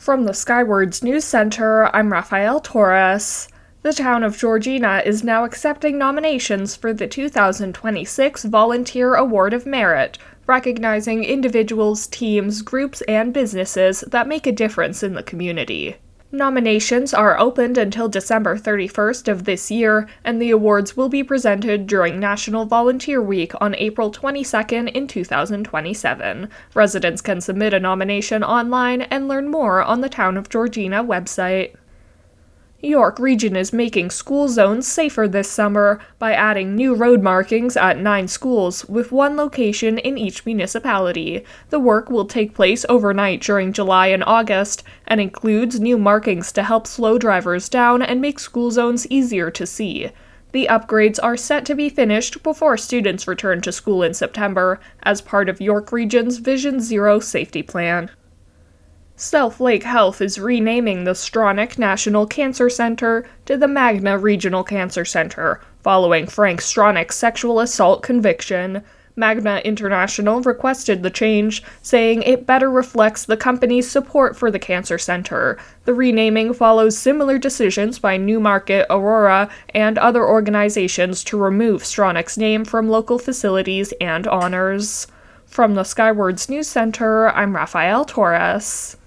From the Skywards News Center, I'm Rafael Torres. The town of Georgina is now accepting nominations for the 2026 Volunteer Award of Merit, recognizing individuals, teams, groups, and businesses that make a difference in the community. Nominations are opened until December 31st of this year, and the awards will be presented during National Volunteer Week on April 22nd in 2027. Residents can submit a nomination online and learn more on the Town of Georgina website. York Region is making school zones safer this summer by adding new road markings at 9 schools, with one location in each municipality. The work will take place overnight during July and August, and includes new markings to help slow drivers down and make school zones easier to see. The upgrades are set to be finished before students return to school in September, as part of York Region's Vision Zero safety plan. South Lake Health is renaming the Stronach National Cancer Center to the Magna Regional Cancer Center, following Frank Stronach's sexual assault conviction. Magna International requested the change, saying it better reflects the company's support for the cancer center. The renaming follows similar decisions by Newmarket, Aurora, and other organizations to remove Stronach's name from local facilities and honors. From the Skywards News Center, I'm Rafael Torres.